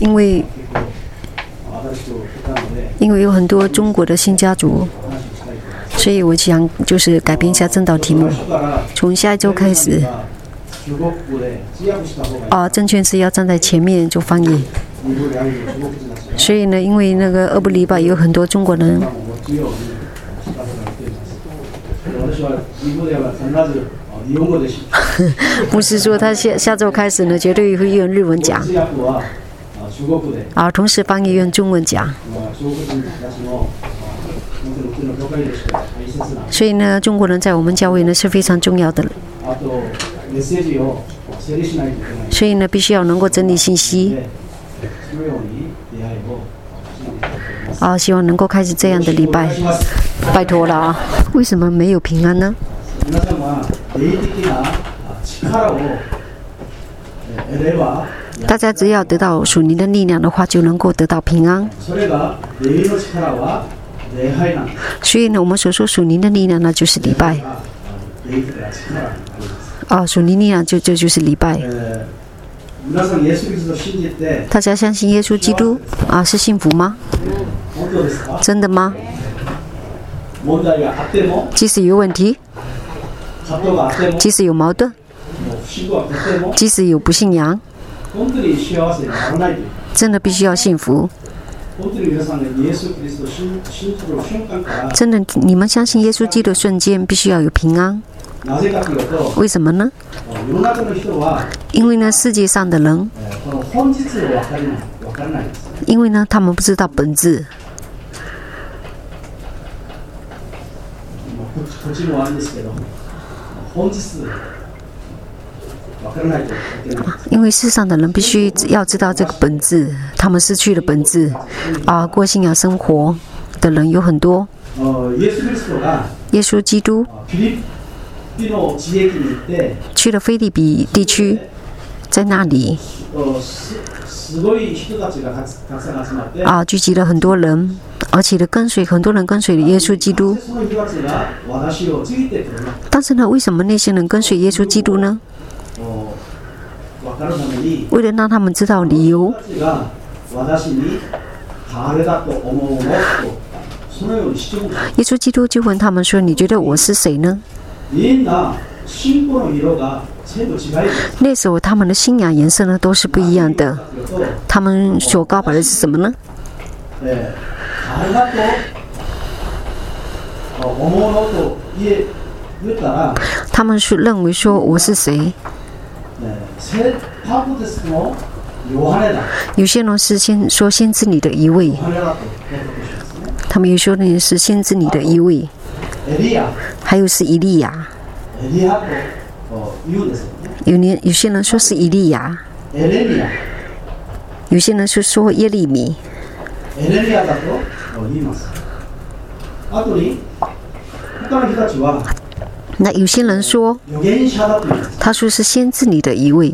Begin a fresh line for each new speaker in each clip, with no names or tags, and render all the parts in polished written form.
因为有很多中国的新家族，所以我想就是改变一下正道题目，从下一周开始，证券是要站在前面做翻译。所以呢，因为那个俄布里巴有很多中国人。不是说他下周开始呢，绝对会用日文讲，同时翻译用中文讲。所以呢，中国人在我们教会呢是非常重要的。所以呢，必须要能够整理信息。希望能够开始这样的礼拜，拜托了啊！为什么没有平安呢？大家只要得到属灵的力量的话，就能够得到平安。所以呢，我们所说属灵的力量呢，就是礼拜。属灵力量就是礼拜。大家相信耶稣基督是幸福吗？真的吗？即使有问题，即使有矛盾，即使有不信仰，真的必须要幸福。真的，你们相信耶稣基督的瞬间必须要有平安。为什么呢？因为呢，世界上的人，因为呢，他们不知道本质。因为世上的人必须要知道这个本质，他们失去了本质。过信仰生活的人有很多。耶稣基督去了腓立比地区，在那里聚集了很多人，而且很多人跟随了耶稣基督。但是呢，为什么那些人跟随耶稣基督呢？为了让他们知道理由。耶稣基督就问他们说：“你觉得我是谁呢？”那时候他们的信仰颜色呢都是不一样的。他们所告白的是什么呢？他们是认为说我是谁？有些人是先知你的一位，他们有些人是先知你的一位，还有是以利亚。有些人说是以利亚，有些人是说耶利米。那有些人说，他说是先知你的一位。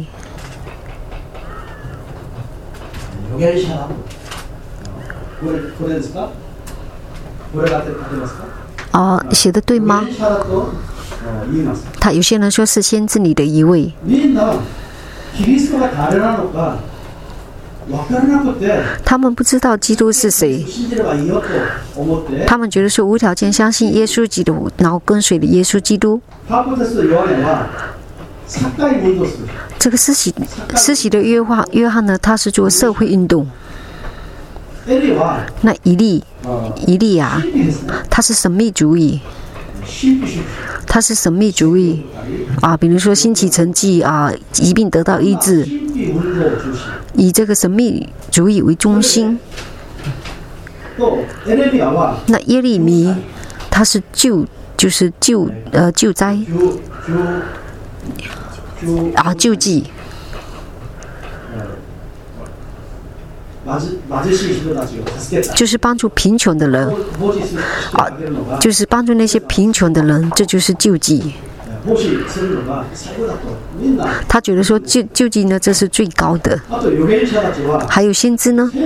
写的对吗？有些人说是先知你的一位。他们不知道基督是谁，他们觉得说无条件相信耶稣基督，然后跟随了耶稣基督。这个施洗的约翰呢，他是做社会运动。那以利亚，他是神秘主义。比如说兴起成绩疾病得到医治，以这个神秘主义为中心。那耶利米，他是救灾救济。就是帮助贫穷的人就是帮助那些贫穷的人，这就是救济。他觉得说救济呢，这是最高的。还有先知呢，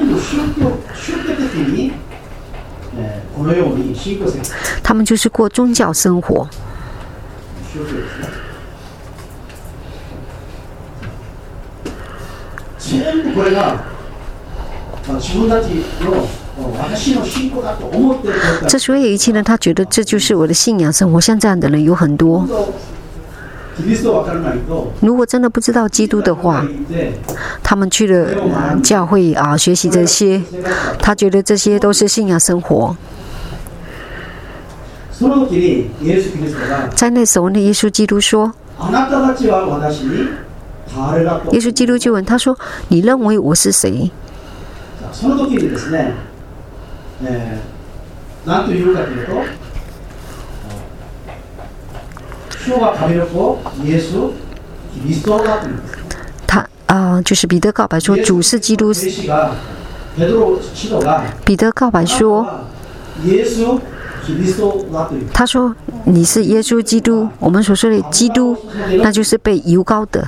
他们就是过宗教生活。 这所有一切呢，他觉得这就是我的信仰生活。像这样的人有很多。如果真的不知道基督的话，他们去了教会学习这些，他觉得这些都是信仰生活。在那时候呢，耶稣基督说，耶稣基督就问他说：“你认为我是谁？”他就是彼得告白说主是基督。彼得告白说，他说你是耶稣基督。我们所说的基督，那就是被油膏的，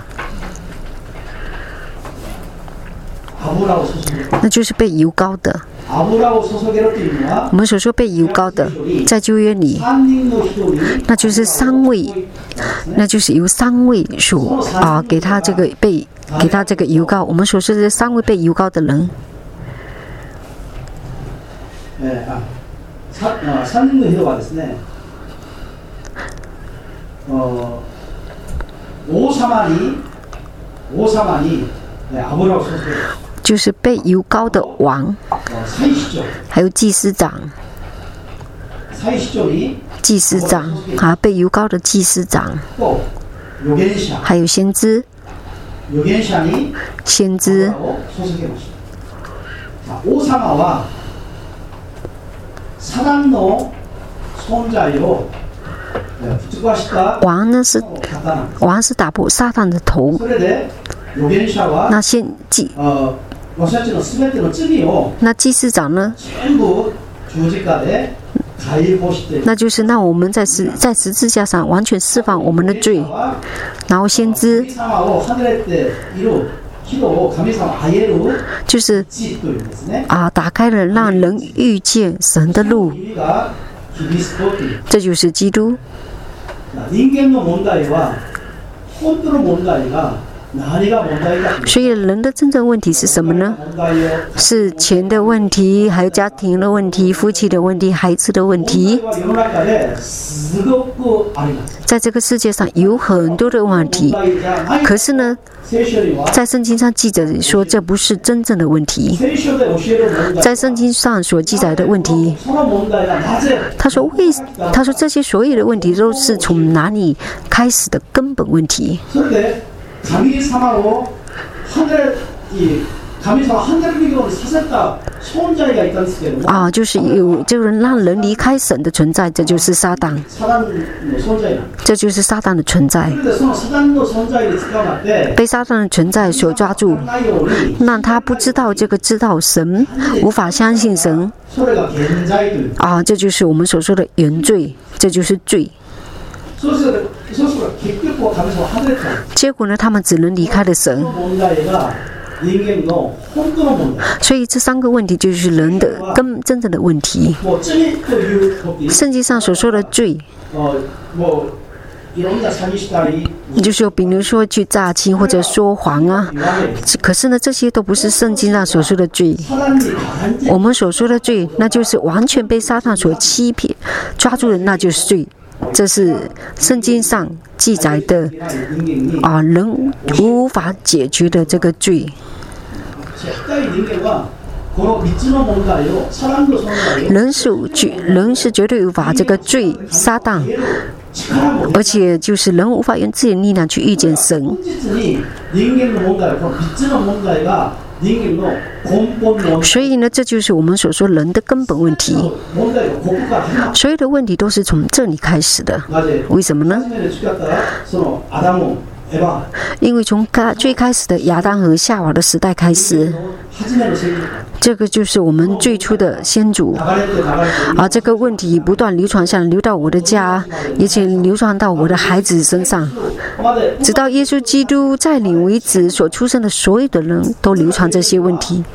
那就是被油膏的。我们所说被油膏的，在旧约里，那就是3位，那就是由3位所给他这个油膏。我们所说的3位被油膏的人。就是被油膏的王，还有祭司长，被油膏的祭司长，还有先知。王是打破撒旦的头。那祭司长呢？那就是那我们在十字架上完全释放我们的罪。然后先知就是打开了让人遇见神的路，这就是基督。所以人的真正问题是什么呢？是钱的问题，还有家庭的问题、夫妻的问题、孩子的问题。在这个世界上有很多的问题，可是呢，在圣经上记着说这不是真正的问题。在圣经上所记载的问题，他说这些所有的问题都是从哪里开始的根本问题。就是让人离开神的存在，这就是撒旦，这就是撒旦的存在。被撒旦的存在所抓住，让他不知道知道神，无法相信神。这就是我们所说的原罪，这就是罪。结果呢，他们只能离开了神。所以这3个问题就是人的真正的问题。圣经上所说的罪，就是比如说去诈欺或者说谎可是呢，这些都不是圣经上所说的罪。我们所说的罪，那就是完全被撒旦所欺骗抓住的，那就是罪。这是圣经上记载的人无法解决的这个罪。人是绝对无法这个罪撒旦，而且就是人无法用自己的力量去遇见神。所以呢，这就是我们所说人的根本问题。所有的问题都是从这里开始的。为什么呢？因为从最开始的亚当和夏娃的时代开始，这个就是我们最初的先祖。这个问题不断流传下来，流到我的家，而且流传到我的孩子身上，直到耶稣基督在领为止，所出生的所有的人都流传这些问题。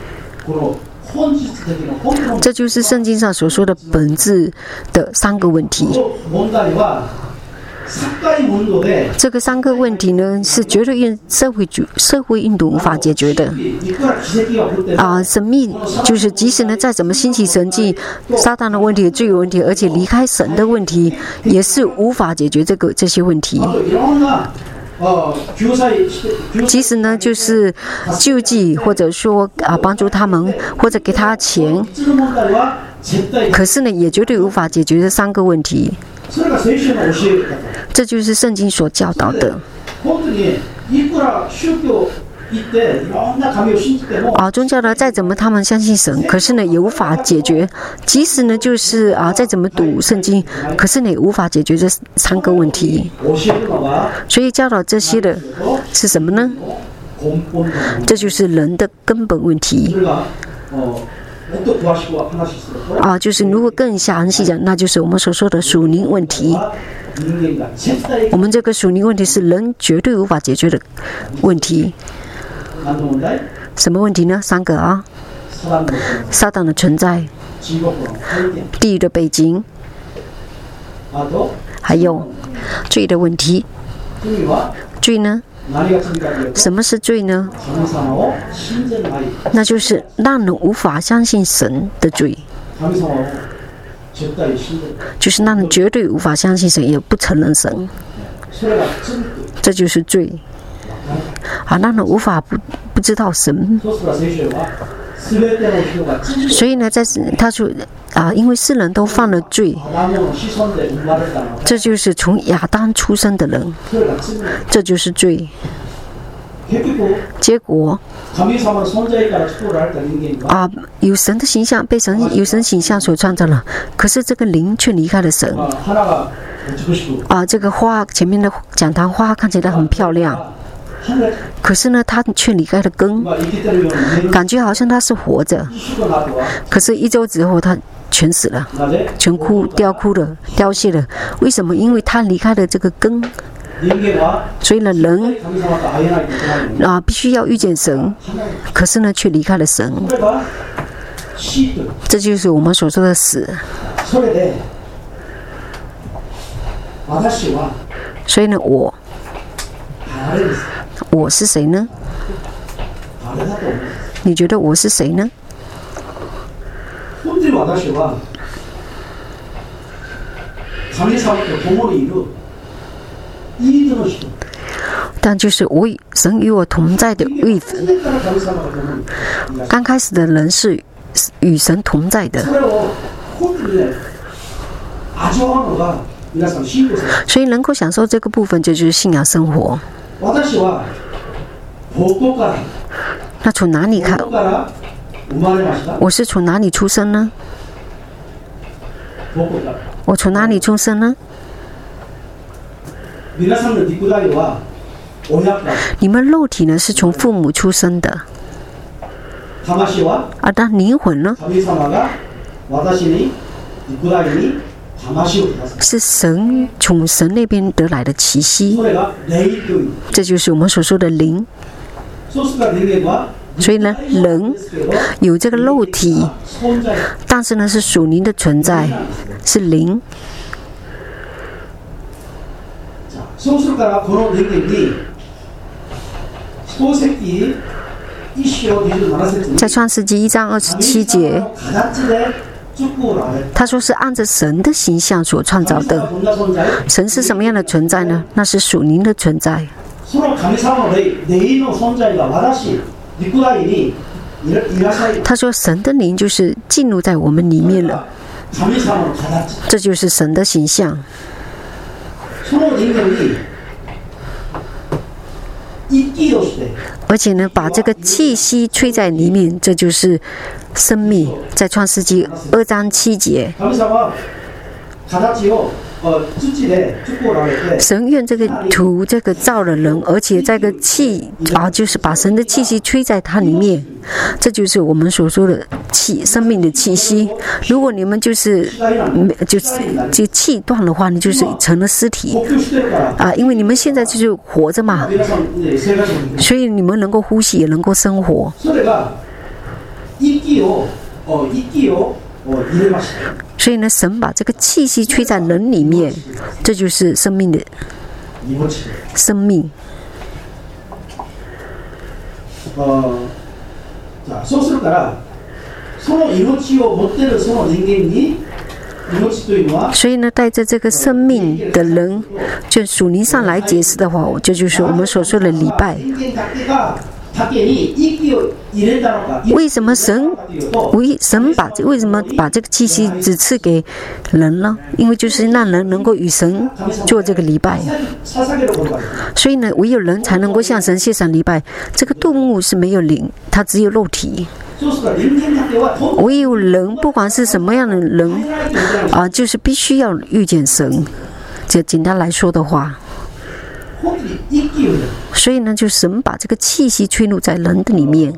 这就是圣经上所说的本质的3个问题。 这个3个问题呢，是绝对社会运动无法解决的。神秘就是即使呢再怎么兴起神迹，撒旦的问题、罪有问题，而且离开神的问题，也是无法解决这些问题。即使呢就是救济，或者说帮助他们，或者给他钱，可是呢也绝对无法解决这3个问题。这就是圣经所教导的。宗教呢再怎么他们相信神，可是呢也无法解决。即使呢就是再怎么读圣经，可是呢也无法解决这3个问题。所以教导这些的是什么呢？这就是人的根本问题。就是如果更详细讲，那就是我们所说的属灵问题。我们这个属灵问题是人绝对无法解决的问题。什么问题呢？3个撒旦的存在，地狱的背景，还有罪的问题。罪呢？什么是罪呢？那就是让人无法相信神的罪，就是让人绝对无法相信神，也不承认神，这就是罪。让人无法不知道神。所以呢，他说因为世人都犯了罪，这就是从亚当出生的人，这就是罪。结果有神的形象，被有神形象所创造了，可是这个灵却离开了神。这个花前面的讲堂花看起来很漂亮，可是呢他却离开了根，感觉好像他是活着，可是1周之后他全死了，全凋谢了。为什么？因为他离开了这个根。所以呢人必须要遇见神，可是呢却离开了神，这就是我们所说的死。所以呢我是谁呢？你觉得我是谁呢？但就是神与我同在的位置。刚开始的人是与神同在的，所以能够享受这个部分，就是信仰生活。那从哪里看？我是从哪里出生呢？我从哪里出生呢？你们肉体呢是从父母出生的，但灵魂呢是从神那边得来的气息，这就是我们所说的灵。所以呢人有这个肉体，但是呢是属灵的存在，是灵。在创世纪1章27节，他说是按着神的形象所创造的。神是什么样的存在呢？那是属灵的存在。他说神的灵就是进入在我们里面了，这就是神的形象。而且呢把这个气息吹在里面，这就是生命。在创世纪2章7节，神愿这个土这个造了人，而且这个气就是把神的气息吹在它里面，这就是我们所说的气，生命的气息。如果你们就气断的话，你就是成了尸体因为你们现在就是活着嘛，所以你们能够呼吸，也能够生活。 所以呢，神把这个气息吹在人里面，这就是生命的生命。
そうするからその命を持っているその人間に。
所以呢，带着这个生命的人，就属灵上来解释的话，这就是我们所说的礼拜。为什么神为什么把这个气息只赐给人呢？因为就是让人能够与神做这个礼拜。所以呢，唯有人才能够向神献上礼拜。这个动物是没有灵，它只有肉体。唯有人，不管是什么样的人就是必须要遇见神。这简单来说的话，所以呢，就神把这个气息吹入在人的里面。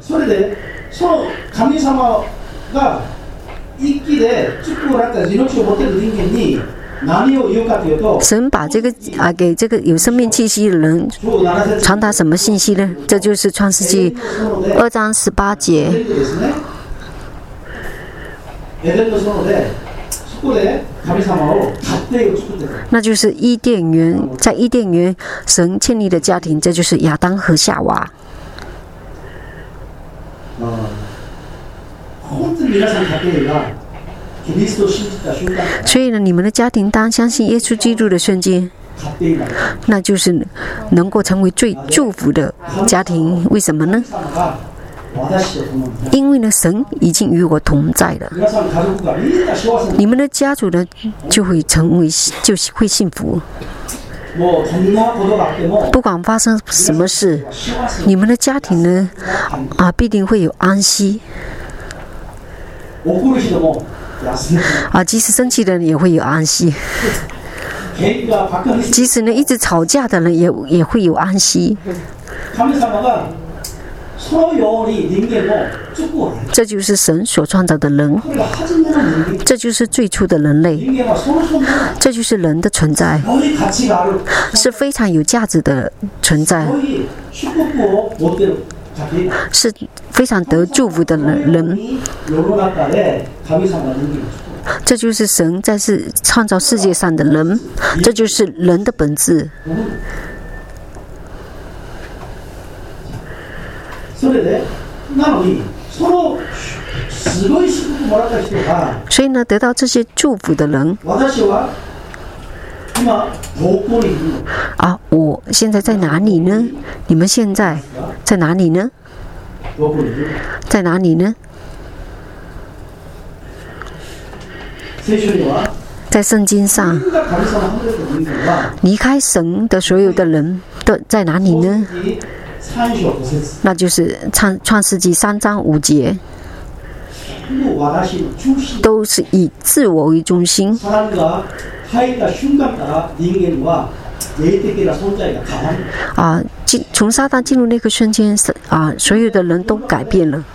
神把这个给这个有生命气息的人传达什么信息呢？这就是创世纪2章18节。那就是伊甸园，在伊甸园神建立的家庭，这就是亚当和夏娃。所以呢，你们的家庭当相信耶稣基督的瞬间，那就是能够成为最祝福的家庭。为什么呢？因为呢，神已经与我同在了。你们的家族呢，就会幸福。不管发生什么事，你们的家庭呢，必定会有安息。即使生气的人也会有安息，即使呢一直吵架的人也会有安息。这就是神所创造的人，这就是最初的人类，这就是人的存在，是非常有价值的存在，是非常得祝福的人。这就是神在创造世界上的人，这就是人的本质。所以呢，得到这些祝福的人我现在在哪里呢？你们现在在哪里呢？在哪里呢？在圣经上，离开神的所有的人都在哪里呢？那就是创世纪3章5节，都是以自我为中心。从撒旦进入那个瞬间，所有的人都改变了。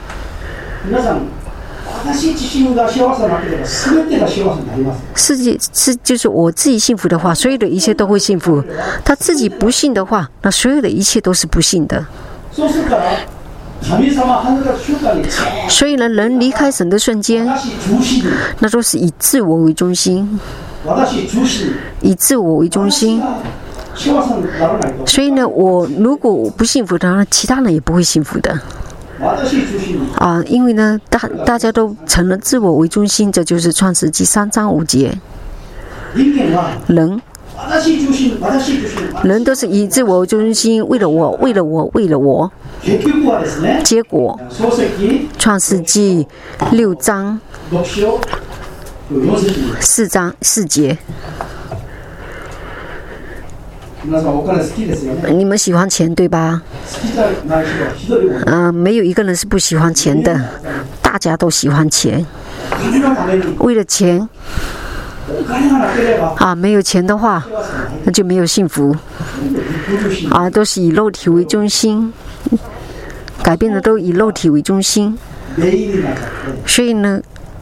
就是我自己幸福的话，所有的一切都会幸福；他自己不幸的话，那所有的一切都是不幸的。所以呢，人离开神的瞬间，那都是以自我为中心，以自我为中心。所以呢，如果我不幸福的话，其他人也不会幸福的。因为呢，大家都成了自我为中心，这就是创世纪3章5节。人都是以自我为中心，为了我，为了我，为了我。结果，创世纪6章4节。你们喜欢钱对吧？没有一个人是不喜欢钱的，大家都喜欢钱。为了钱，没有钱的话，那就没有幸福。都是以肉体为中心，改变的都以肉体为中心。所以呢，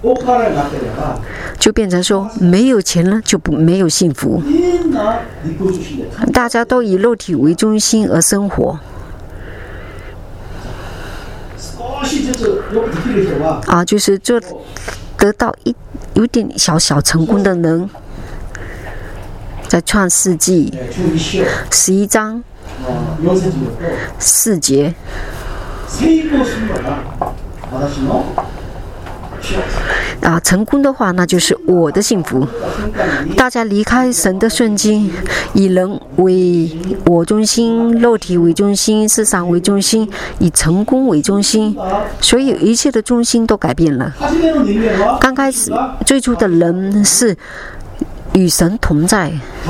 就变成说没有钱了就没有幸福，大家都以肉体为中心而生活。就是得到有点小成功的人，在创世纪11章4节。成功的话，那就是我的幸福。大家离开神的瞬间，以人为我中心，肉体为中心，世上为中心，以成功为中心，所以一切的中心都改变了。刚开始最初的人是与神同在。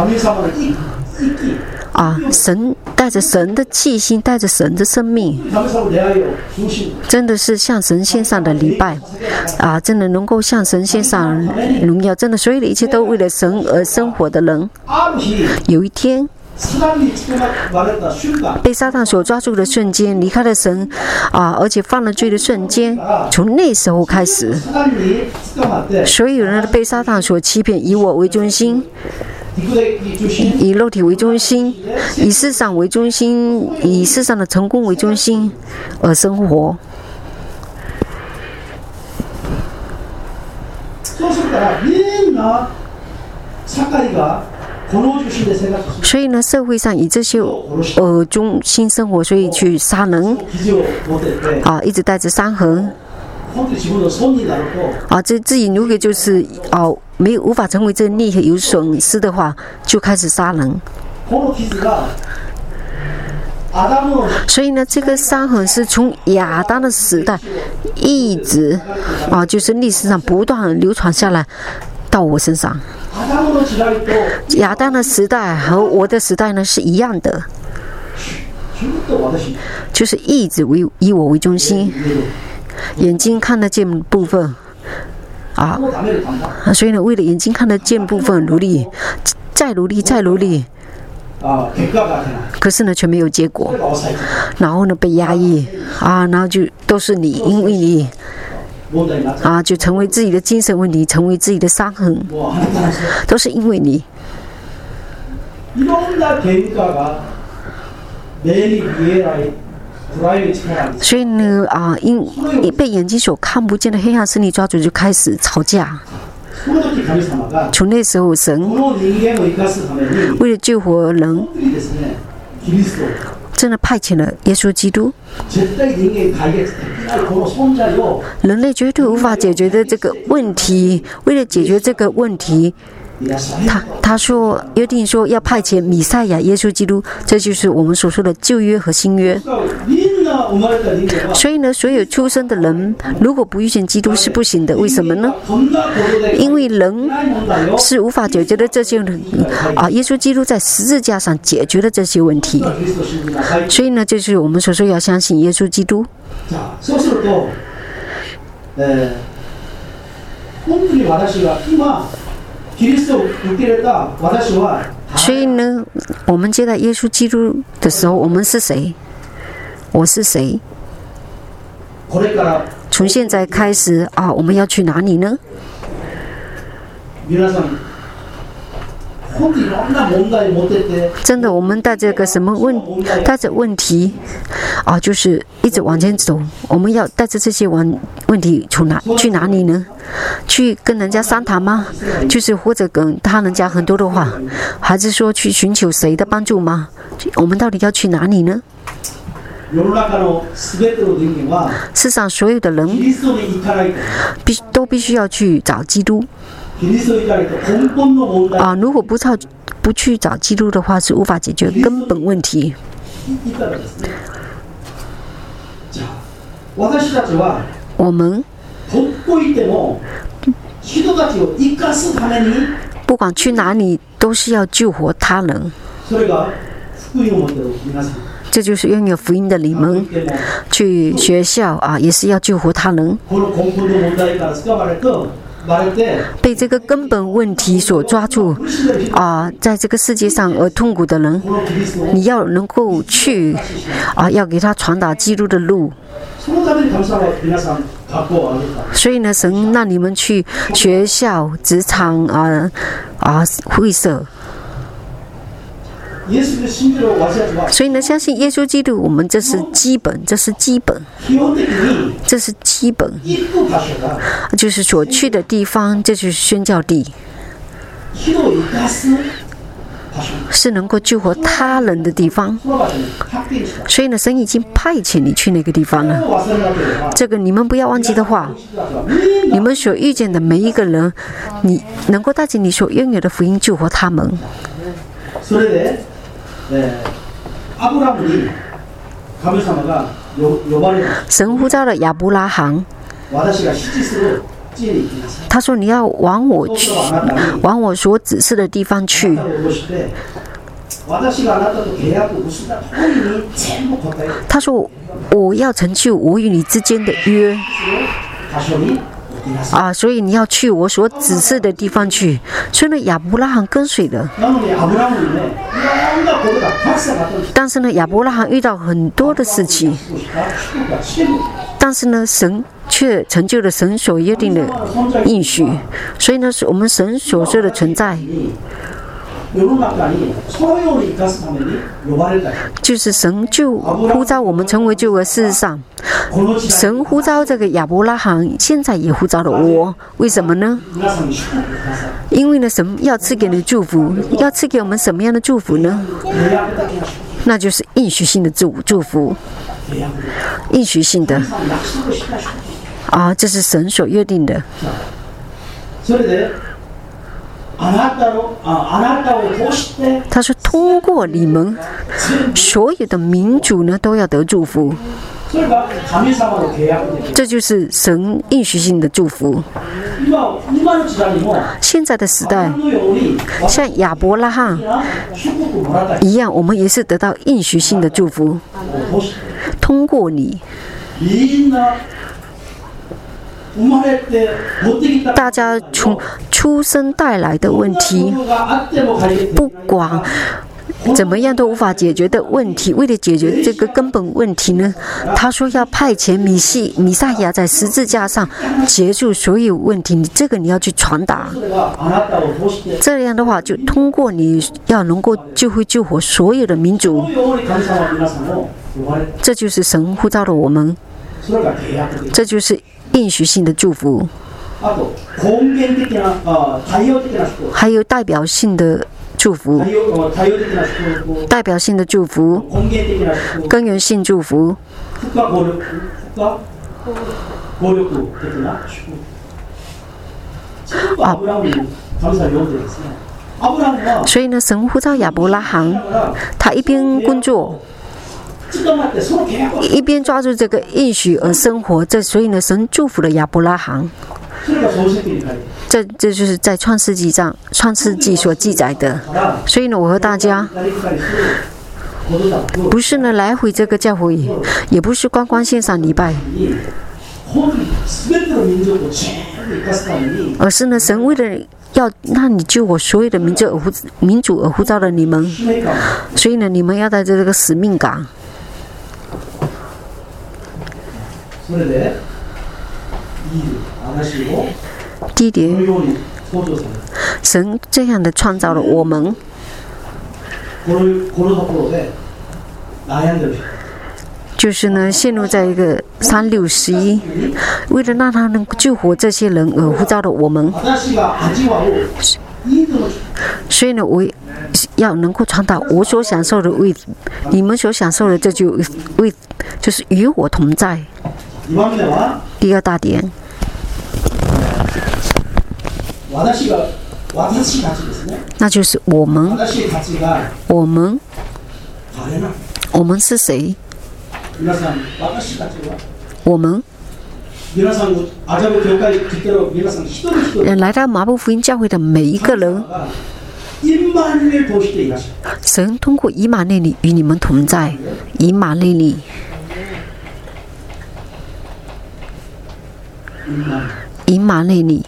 神带着神的气息，带着神的生命，真的是向神献上的礼拜真的能够向神献上荣耀，真的所有的一切都为了神而生活的人，有一天被撒旦所抓住的瞬间，离开了神而且犯了罪的瞬间，从那时候开始，所有人都被撒旦所欺骗，以我为中心，以肉体为中心，以世上为中心，以世上的成功为中心而生活。所以呢，社会上以这些中心生活，所以去杀人一直带着伤痕自己如果就是无法成为这利益有损失的话，就开始杀人。所以呢，这个伤痕是从亚当的时代一直就是历史上不断流传下来到我身上。亚当的时代和我的时代呢是一样的，就是一直以我为中心，眼睛看得见部分所以呢，为了眼睛看得见部分努力，再努力，可是呢却没有结果，然后呢被压抑然后就都是你，因为你就成为自己的精神问题，成为自己的伤痕，都是因为你。所以呢因被眼睛所看不见的黑暗势力抓住，就开始吵架。从那时候，神为了救活人，真的派遣了耶稣基督。人类绝对无法解决的这个问题，为了解决这个问题，他说约定说要派遣弥赛亚耶稣基督，这就是我们所说的旧约和新约。所以呢，所有出生的人如果不遇见基督是不行的。为什么呢？因为人是无法解决的这些耶稣基督在十字架上解决了这些问题。所以呢，就是我们所说要相信耶稣基督。所以呢，我们接待耶稣基督的时候，我们是谁？我是谁？从现在开始我们要去哪里呢？真的，我们带着个什么带着问题就是一直往前走。我们要带着这些问题去哪里呢？去跟人家商谈吗？就是或者跟他人讲很多的话，还是说去寻求谁的帮助吗？我们到底要去哪里呢？世上所有的人都必须要去找基督。如果不去找基督的话，是无法解决根本问题。我们不管去哪里，都是要救活他人。这就是拥有福音的你们，去学校也是要救活他人。被这个根本问题所抓住在这个世界上而痛苦的人，你要能够去要给他传达基督的路。所以呢，神让你们去学校、职场会社。 所以呢，相信耶稣基督，我们这是基本，这是基本，这是基本，就是所去的地方，这就是宣教地，是能够救活他人的地方。所以呢，神已经派遣你去那个地方了。这个你们不要忘记的话，你们所遇见的每一个人，你能够带着你所拥有的福音救活他们。神呼召了亚伯拉罕，他说：“你要往我所指示的地方去。”他说：“我要成就我与你之间的约。”所以你要去我所指示的地方去。所以呢，亚伯拉罕跟随了。但是呢，亚伯拉罕遇到很多的事情，但是呢，神却成就了神所约定的应许。所以呢，是我们神所说的存在，就是神就呼召我们成为救恩。事实上，神呼召这个亚伯拉罕，现在也呼召了我。为什么呢？因为呢，神要赐给你祝福，要赐给我们什么样的祝福呢？那就是应许性的祝福，应许性的这是神所约定的。他说：“通过你们，所有的民族呢都要得祝福。”这就是神应许性的祝福。现在的时代，像亚伯拉罕一样，我们也是得到应许性的祝福。通过你，大家从出生带来的问题，不管怎么样都无法解决的问题，为了解决这个根本问题呢，他说要派遣弥赛亚在十字架上结束所有问题。你要去传达，这样的话就通过你要能够就会救活所有的民族。这就是神呼召的我们，这就是应许性的祝福，还有代表性的祝福，代表性的祝福，根源性祝福，所以呢，神呼召亚伯拉罕，他一边工作，一边抓住这个应许而生活。所以呢，神祝福了亚伯拉罕。这就是在创世纪所记载的。所以呢，我和大家不是呢来回这个教会，也不是光光线上礼拜，而是呢，神为了要让你救我所有的民族而呼召了你们。所以呢，你们要带着这个使命感。第一点，神这样的创造了我们，就是呢陷入在一个361，为了让他能救活这些人而呼召的我们。所以呢，我要能够传达我所享受的位，你们所享受的，这就是与我同在。第二大点，那就是我们是谁？我们来到马布福音教会的每一个人，神通过以马内利与你们同在。以马内利，以马内利。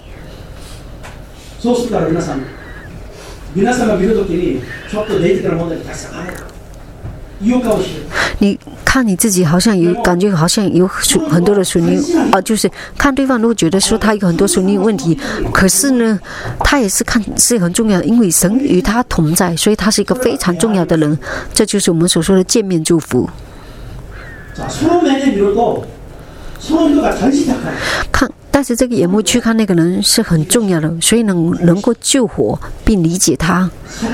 你看看你自己好像有感觉，好像有很多的属灵就是看对方如果觉得说他有很多属灵问题，可是呢，他也是看是很重要的，因为神与他同在，所以他是一个非常重要的人。这就是我们所说的见面祝福。看，但是这个眼目去看那个人是很重要的，所以能够救活并理解他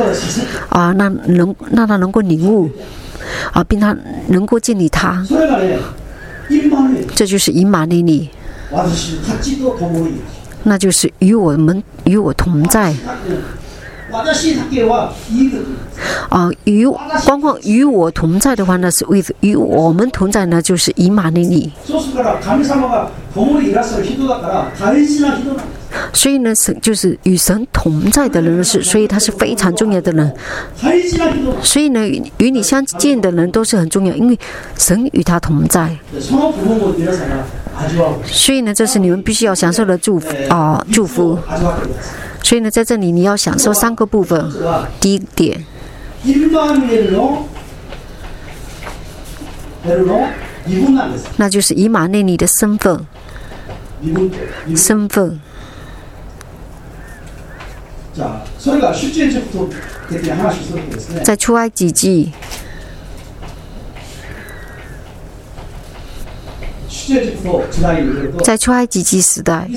让他能够领悟并他能够建立他，这就是以马内利，那就是与我同在。光光与我同在的话，那是与我们同在呢，就是以马内利。所以呢，就是与神同在的人是，所以他是非常重要的人。所以呢，与你相见的人都是很重要，因为神与他同在。所以呢，这是你们必须要享受的祝福。所以呢，在这里你要享受3个部分。第一点，那就是以马内利的身份。在出埃及记，在出埃及记时代，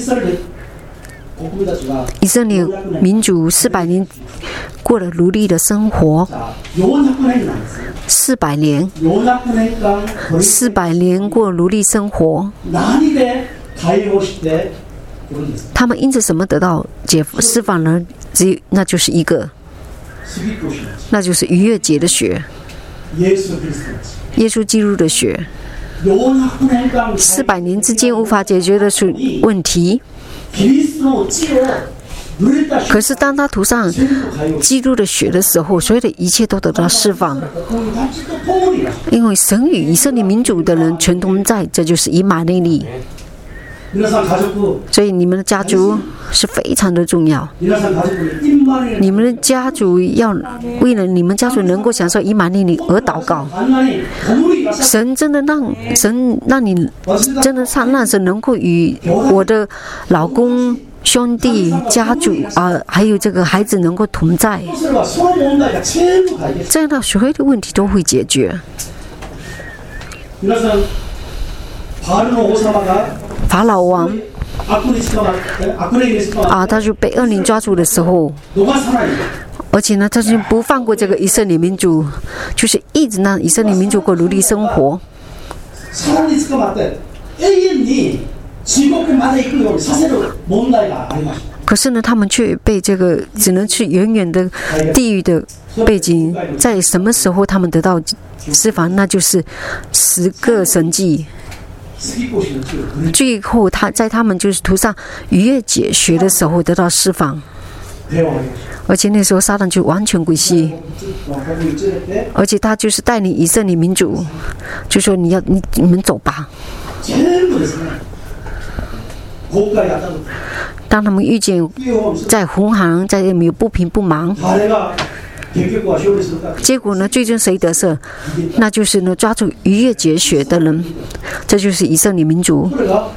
以色列民族400年过了奴隶的生活，400年过奴隶生活，他们因着什么得到释放呢？那就是一个，那就是逾越节的血，耶稣基督的血。400年之间无法解决的问题，可是当他涂上基督的血的时候，所有的一切都得到释放。因为神与以色列民族的人全同在，这就是以马内利。所以你们的家族是非常的重要。你们的家族要为了你们家族能够享受以马内利而祷告。神真的让你真的让神能够与我的老公、兄弟、家族还有这个孩子能够同在，这样的所有的问题都会解决。法老王他就被恶灵抓住的时候，而且呢，他就不放过这个以色列民族，就是一直让以色列民族过奴隶生活。可是呢，他们却被这个只能去远远的地狱的背景，在什么时候他们得到释放？那就是10个神迹。最后在他们就是涂上逾越节血的时候得到释放，而且那时候撒旦就完全归西，而且他就是带领以色列民族，就说你们走吧。当他们遇见在红航，在没有不平不忙，结果呢，最终谁得胜？那就是呢，抓住逾越节血的人，这就是以色列民族，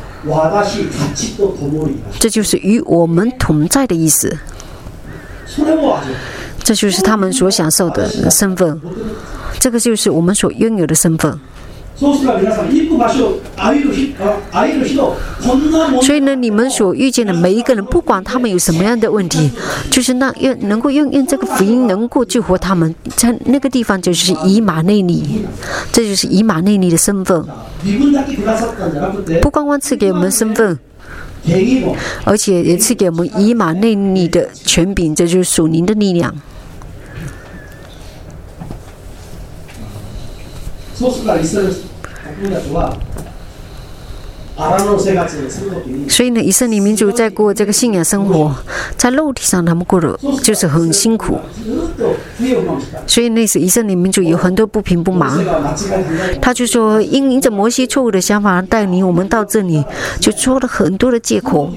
这就是与我们同在的意思，这就是他们所享受的身份，这个就是我们所拥有的身份。所以呢，你们所遇见的每一个人，不管他们有什么样的问题，就是能够用这个福音能够救活他们，在那个地方就是以马内利，这就是以马内利的身份。不光光赐给我们身份，而且也赐给我们以马内利的权柄，这就是属灵的力量。所以呢，以色列民族在过这个信仰生活，在肉体上他们过得就是很辛苦。所以那时以色列民族有很多不平不满，他就说因着摩西错误的想法带领我们到这里，就说了很多的借口。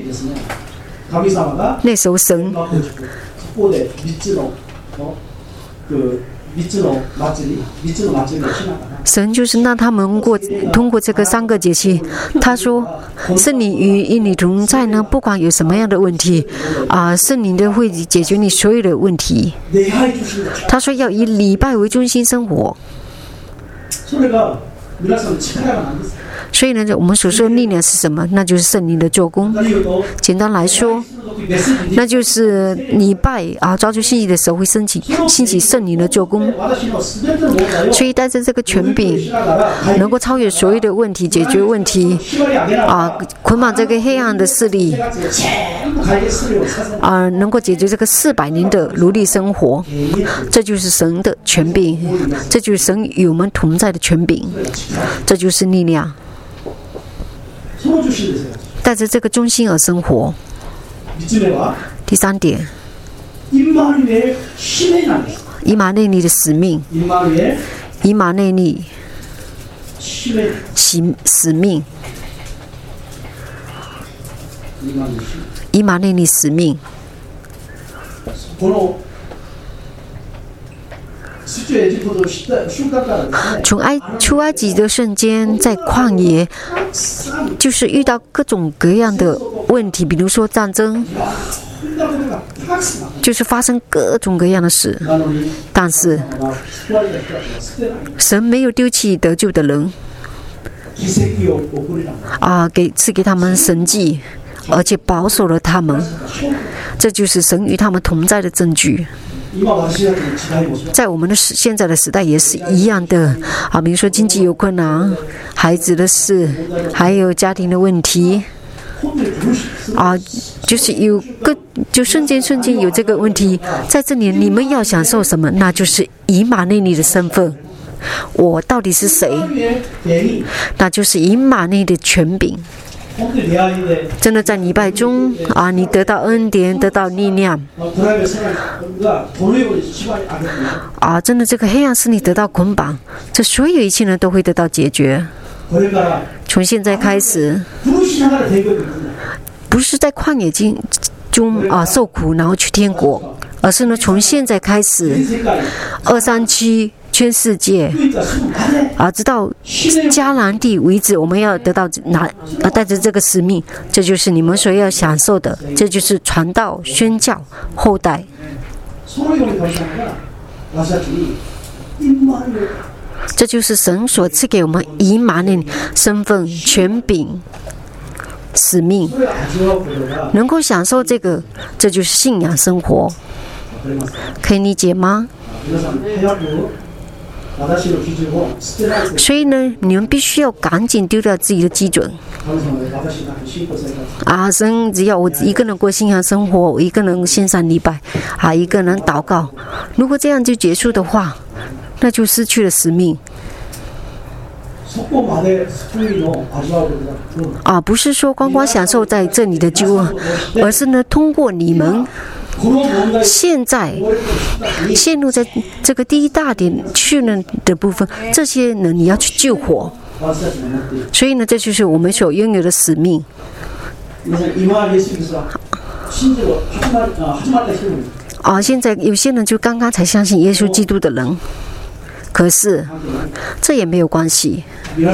那时候神神就是让他们通过这个3个节期，他说圣灵与你同在呢，不管有什么样的问题圣灵都会解决你所有的问题。他说要以礼拜为中心生活。所以呢，我们所说的力量是什么？那就是圣灵的做工。简单来说，那就是礼拜抓住信息的时候会兴起圣灵的做工。所以带着这个权柄，能够超越所有的问题，解决问题捆绑这个黑暗的势力能够解决这个400年的奴隶生活。这就是神的权柄，这就是神与我们同在的权柄，这就是力量。带着这个中心而生活。第3点，以马内利的使命，以马内利使命，以马内利使命。从出埃及的瞬间，在旷野就是遇到各种各样的问题，比如说战争，就是发生各种各样的事。但是神没有丢弃得救的人赐给他们神迹，而且保守了他们。这就是神与他们同在的证据。在我们的现在的时代也是一样的比如说经济有困难，孩子的事，还有家庭的问题就是就瞬间有这个问题。在这里你们要享受什么？那就是以马内利的身份。我到底是谁？那就是以马内利的权柄。真的在礼拜中你得到恩典，得到力量真的这个黑暗势力得到捆绑，这所有一切呢都会得到解决。从现在开始，不是在旷野中受苦然后去天国，而是呢从现在开始237全世界直到迦南地为止，我们要得到带着这个使命，这就是你们所要享受的，这就是传道、宣教、后代。这就是神所赐给我们以马内利身份、权柄、使命，能够享受这个，这就是信仰生活。可以理解吗？所以呢，你们必须要赶紧丢掉自己的基准。神只要我一个人过信仰生活，我一个人献上礼拜，一个人祷告。如果这样就结束的话，那就失去了使命。不是说光光享受在这里的救恩，而是呢，通过你们现在陷入在这个第一大点去了的部分，这些呢你要去救活。所以呢，这就是我们所拥有的使命。现在有些人就刚刚才相信耶稣基督的人，可是这也没有关系。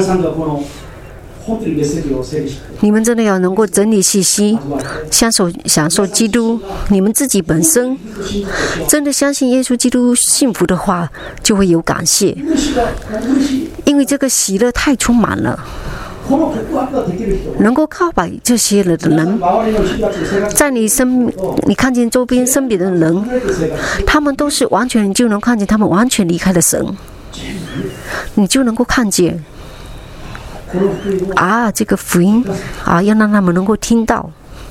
你们真的要能够整理信息，享受基督。你们自己本身真的相信耶稣基督幸福的话，就会有感谢，因为这个喜乐太充满了。能够靠摆这些人的人，在你看见周边身边的人，他们都是完全，你就能看见他们完全离开了神，你就能够看见这个福音要让他们能够听到。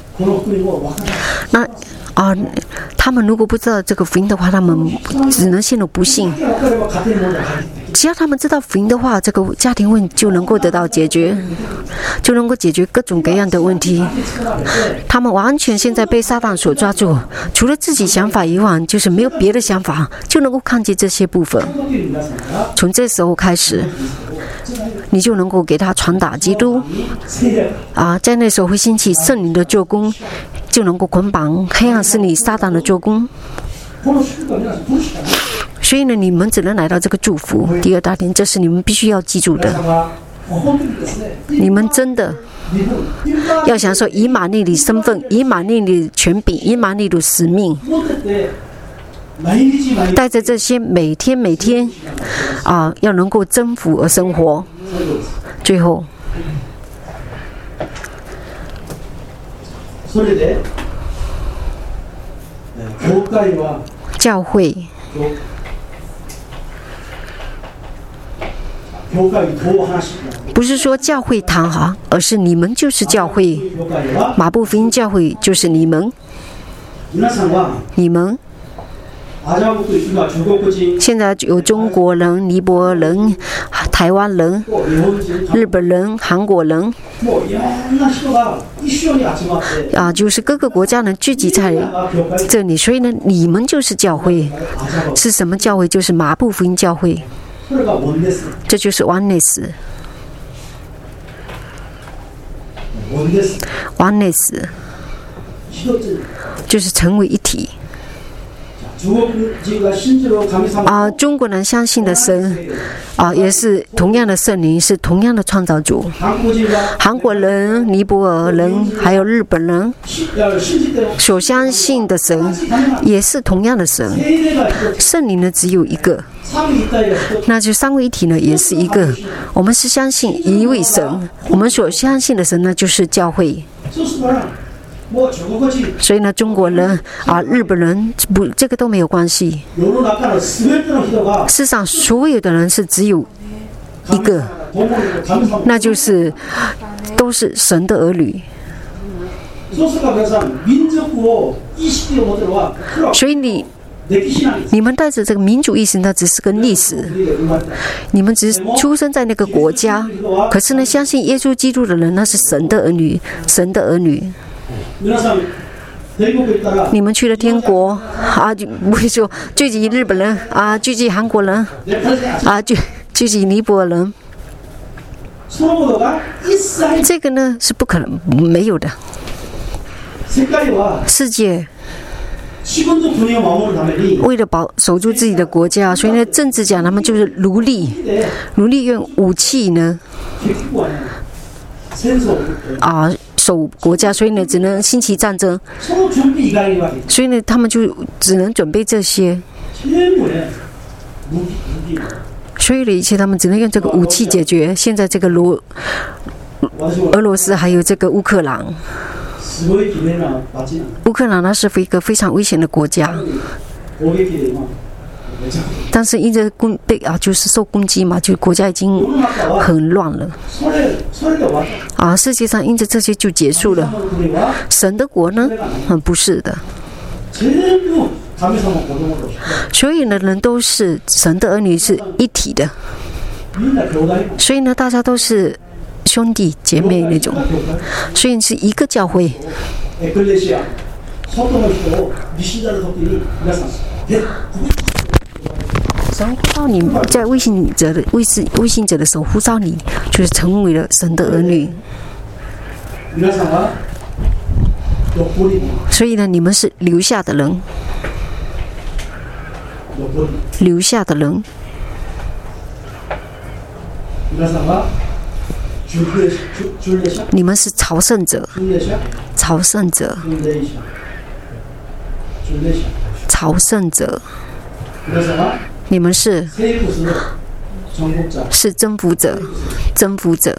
那他们如果不知道这个福音的话，他们只能陷入不幸。只要他们知道福音的话，这个家庭问题就能够得到解决，就能够解决各种各样的问题。他们完全现在被撒旦所抓住，除了自己想法以外，就是没有别的想法，就能够看见这些部分。从这时候开始，你就能够给他传达基督在那时候会兴起圣灵的做工，就能够捆绑黑暗势力撒旦的做工。 所以呢，你们只能来到这个祝福。第二大点，这是你们必须要记住的。你们真的要享受以马内利身份、以马内利权柄、以马内利使命，带着这些每天要能够征服而生活。最后，教会不是说教会堂哈，而是你们就是教会。马布福音教会就是你们。现在有中国人、尼泊尔人、台湾人、日本人、韩国人，就是各个国家人聚集在这里，所以呢，你们就是教会。是什么教会？就是马布福音教会。这就是 oneness， 就是成为一体。中国人相信的神也是同样的圣灵，是同样的创造主。韩国人、尼泊尔人还有日本人所相信的神也是同样的神。圣灵呢只有一个，那就三位一体呢也是一个。我们是相信一位神，我们所相信的神呢就是教会。所以呢，中国人日本人这个都没有关系。世上所有的人是只有一个，那就是都是神的儿女。所以你们带着这个民主意识，那只是个历史。你们只是出生在那个国家，可是呢，相信耶稣基督的人，那是神的儿女，神的儿女。你们去了天国就不会说聚集日本人聚集韩国人聚集尼泊尔人，这个呢是不可能没有的。世界为了守住自己的国家，所以呢，政治家他们就是努力用武器呢守国家，所以呢只能兴起战争，所以呢他们就只能准备这些，所有的一切他们只能用这个武器解决。现在这个俄罗斯还有这个乌克兰呢是一个非常危险的国家，但是因着就是受攻击嘛，就国家已经很乱了世界上因着这些就结束了。神的国呢不是的，所有的人都是神的儿女，是一体的，所以呢大家都是兄弟姐妹那种，所以是一个教会。神呼召你，在微信者的时候呼召你，就是成为了神的儿女。所以呢，你们是留下的人，留下的人。你们是朝圣者，朝圣者，朝圣者。你们是征服者，征服者，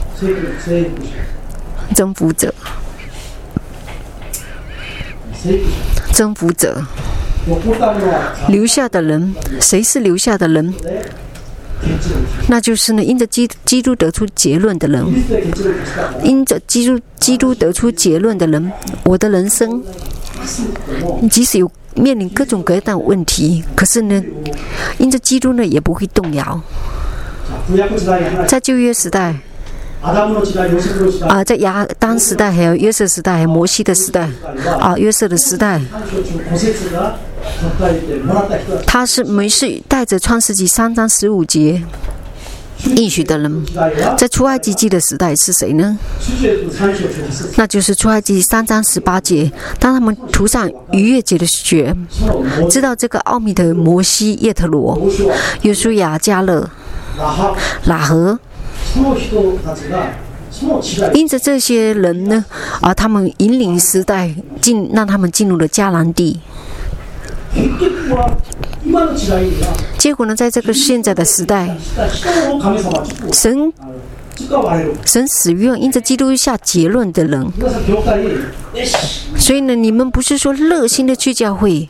征服者，征服者。留下的人，谁是留下的人？那就是呢，因着基督得出结论的人，因着基督得出结论的人，我的人生即使有面临各种各样的问题，可是呢，因着基督呢也不会动摇。在旧约时代在亚当时代，还有约瑟时代，还有摩西的时代约瑟的时代，他是带着创世纪3章15节应许的人。在出埃及记的时代是谁呢？那就是出埃及3章18节，当他们涂上逾越节的血，知道这个奥秘的摩西、叶特罗、约书亚、迦勒、喇合，因着这些人呢，他们引领时代让他们进入了迦南地。结果呢，在这个现在的时代，神使用因着基督下结论的人，所以呢，你们不是说热心的去教会，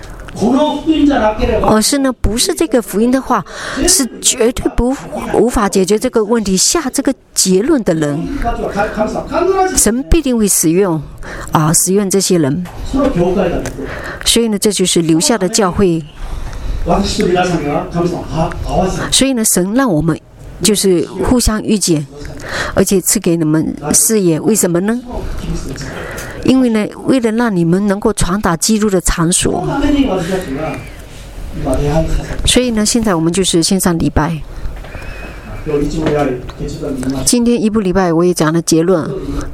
而是呢，不是这个福音的话，是绝对无法解决这个问题下这个结论的人，神必定会使用这些人。所以呢，这就是留下的教会。所以呢，神让我们就是互相遇见，而且赐给你们视野。为什么呢？因为呢，为了让你们能够传达基督的场所。所以呢，现在我们就是线上礼拜。今天一部礼拜我也讲了结论，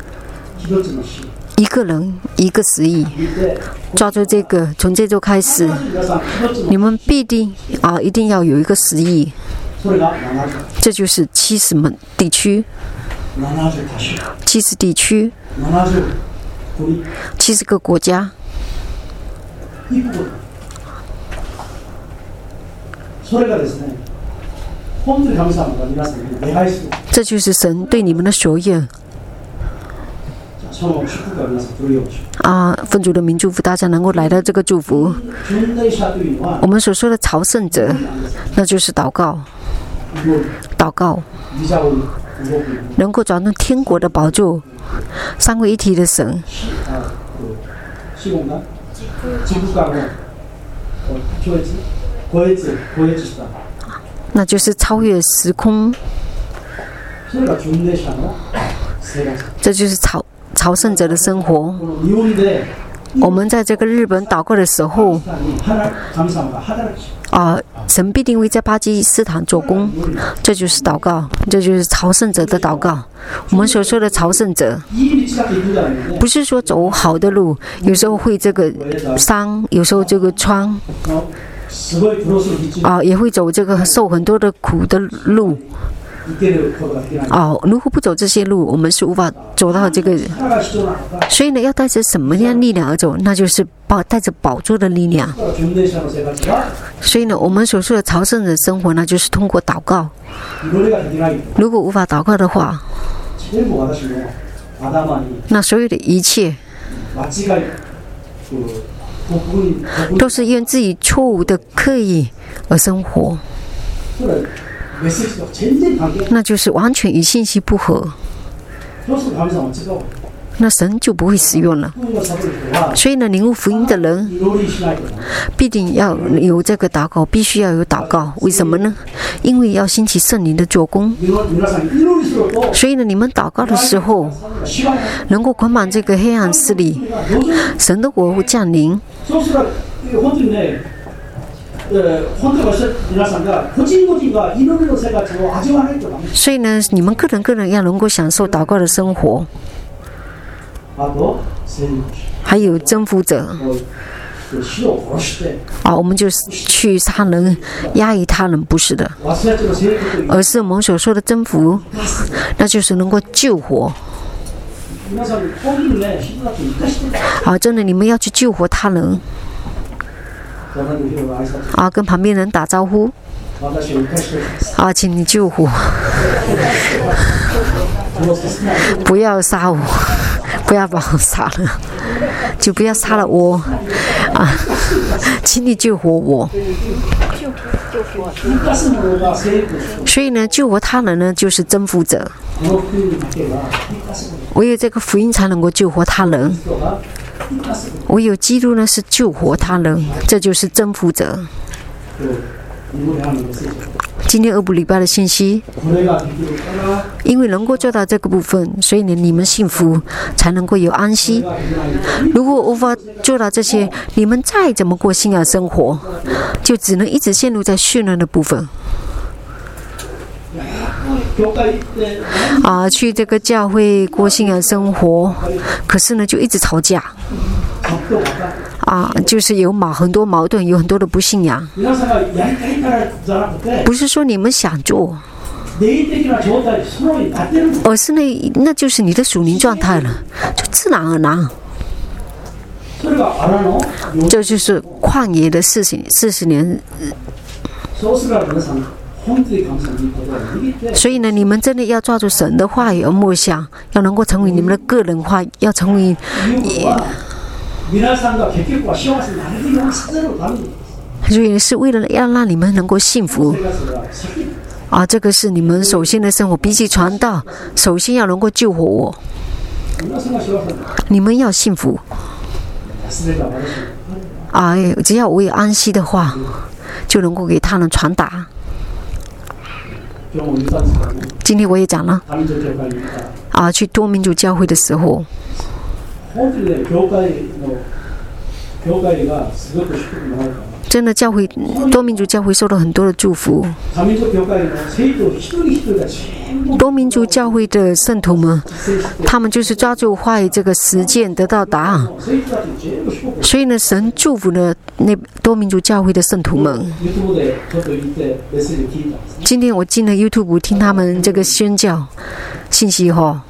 一个人一个10亿，抓住这个，从这周开始，你们必定一定要有一个10亿，这就是70地区，70地区，70个国家。这就是神对你们的所愿。奉主的名祝福大家能够来到这个祝福。我们所说的朝圣者，那就是祷告，能够转动天国的宝座，三位一体的神。那就是超越时空，这就是朝圣者的生活。我们在这个日本祷告的时候，神必定会在巴基斯坦做工，这就是祷告，这就是朝圣者的祷告。我们所说的朝圣者，不是说走好的路，有时候会这个伤，有时候这个疮，也会走这个受很多的苦的路。如果不走这些路，我们是无法走到这个。所以呢，要带着什么样力量而走？那就是带着宝座的力量。所以呢，我们所说的朝圣的生活呢，就是通过祷告。如果无法祷告的话，那所有的一切都是因自己错误的刻意而生活，那就是完全与信息不合，那神就不会使用了。所以呢，领悟福音的人必定要有这个祷告，必须要有祷告。为什么呢？因为要兴起圣灵的做工。所以呢，你们祷告的时候，能够捆绑这个黑暗势力，神的国会降临。所以呢，你们个人要能够享受祷告的生活。还有征服者，我们就是去杀人、压抑他人，不是的，而是我们所说的征服，那就是能够救活。真的，你们要去救活他人。跟旁边人打招呼。请你救活，不要杀我。不要把我杀了，就不要杀了我请你救活我。所以呢，救活他人呢，就是征服者。唯有这个福音才能够救活他人，唯有基督呢是救活他人，这就是征服者。今天2部礼拜的信息，因为能够做到这个部分，所以呢，你们幸福才能够有安息。如果无法做到这些，你们再怎么过信仰生活，就只能一直陷入在混乱的部分。 去这个教会过信仰生活，可是呢就一直吵架，就是有很多矛盾，有很多的不信仰。不是说你们想做，而是那就是你的属灵状态了，就自然而然。这就是旷野的40年。所以呢，你们真的要抓住神的话语而默想，要能够成为你们的个人化，要成为所以是为了要让你们能够幸福。这个是你们首先的生活，比起传道，首先要能够救活我。你们要幸福。只要我有安息的话，就能够给他人传达。今天我也讲了，去多民族教会的时候，真的多民族教会受到很多的祝福。多民族教会的圣徒们，他们就是抓住话语这个实践得到答案。所以呢，神祝福了那多民族教会的圣徒们。今天我进了 YouTube 听他们这个宣教信息后。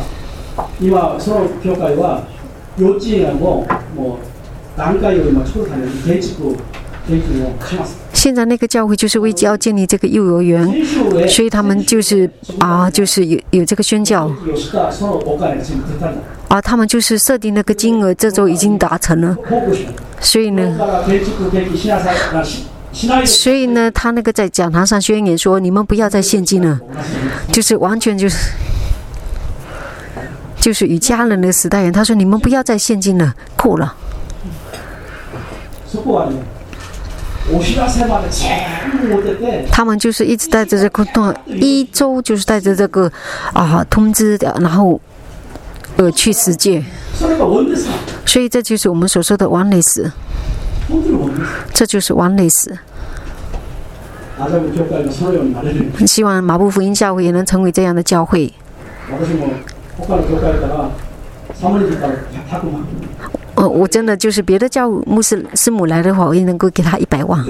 现在那个教会就是为要建立这个幼儿园，所以他们就是有这个宣教。他们就是设定那个金额，这周已经达成了。所以呢，他那个在讲堂上宣言说：“你们不要再献金了。”就是完全就是与家人的时代人，他说：“你们不要再献金了，够了。”他们就是一直带着这个1周就是带着这个通知的，然后去实践。所以这就是我们所说的完类史，这就是完类史。希望马布福音教会也能成为这样的教会。我真的就是别的教牧师师母来的话，我也能够给他100万。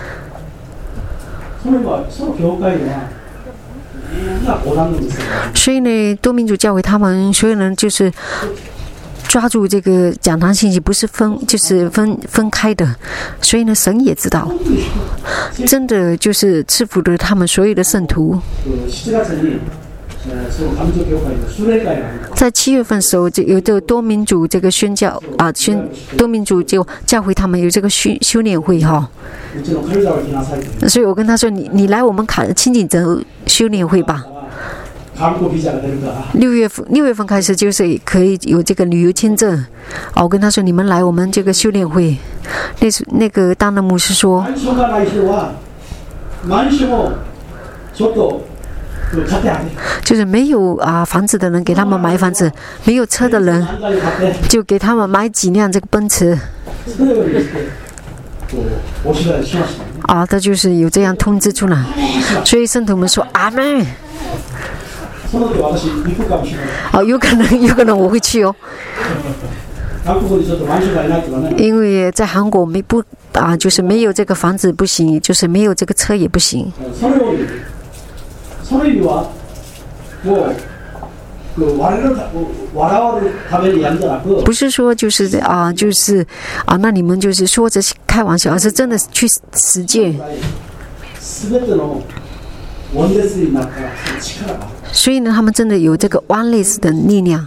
所以呢，多民族教会他们所有人就是抓住这个讲堂信息，不是分开的。所以呢，神也知道，真的就是赐福了他们所有的圣徒。在7月份的时候，有这个多民族这个宣教多民族就教会他们有这个修炼会哈。所以我跟他说：“你来我们清景泽修炼会吧。6月份开始就是可以有这个旅游签证。我跟他说：“你们来我们这个修炼会。”那个当的牧师说。就是没有房子的人给他们买房子，没有车的人就给他们买几辆这个奔驰。这就是有这样通知出来，所以圣徒们说阿们。有可能我会去哦。因为在韩国就是没有这个房子不行，就是没有这个车也不行。不是说那你们就是说着开玩笑，而是真的去实践。所以呢，他们真的有这个 oneness 的力量。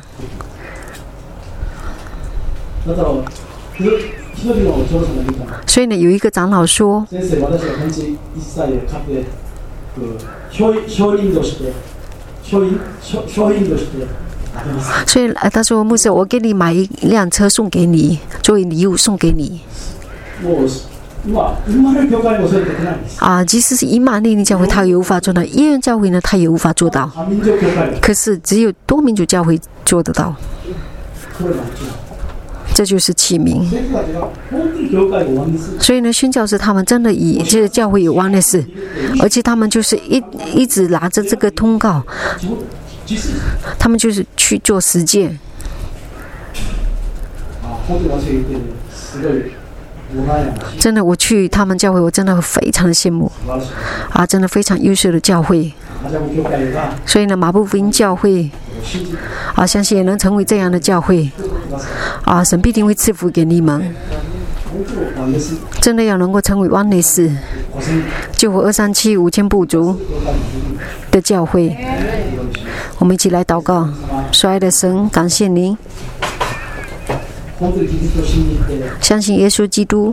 所以呢，有一个长老说。所以他说：“牧师，我给你买1辆车送给你，作为礼物送给你。”即使是以马内利教会，他也无法做到；耶恩教会呢，他也无法做到。可是只有多民族教会做得到。 这就是启明。所以呢，宣教士他们真的以这个教会有完的事，而且他们就是一直拿着这个通告，他们就是去做实践。真的，我去他们教会，我真的非常的羡慕真的非常优秀的教会。所以呢，马布福音教会相信也能成为这样的教会神必定会赐福给你们。真的要能够成为湾内市救活2375000部族的教会。我们一起来祷告。所爱的神，感谢您，相信耶稣基督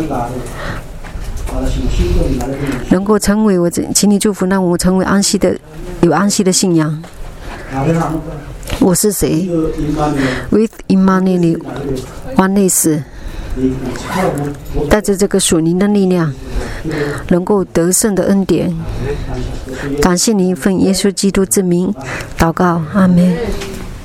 能够成为我，请你祝福让我成为有安息的信仰。我是谁 ？With Emmanuel 湾内市，带着这个属灵的力量，能够得胜的恩典。感谢您，奉耶稣基督之名祷告，阿们。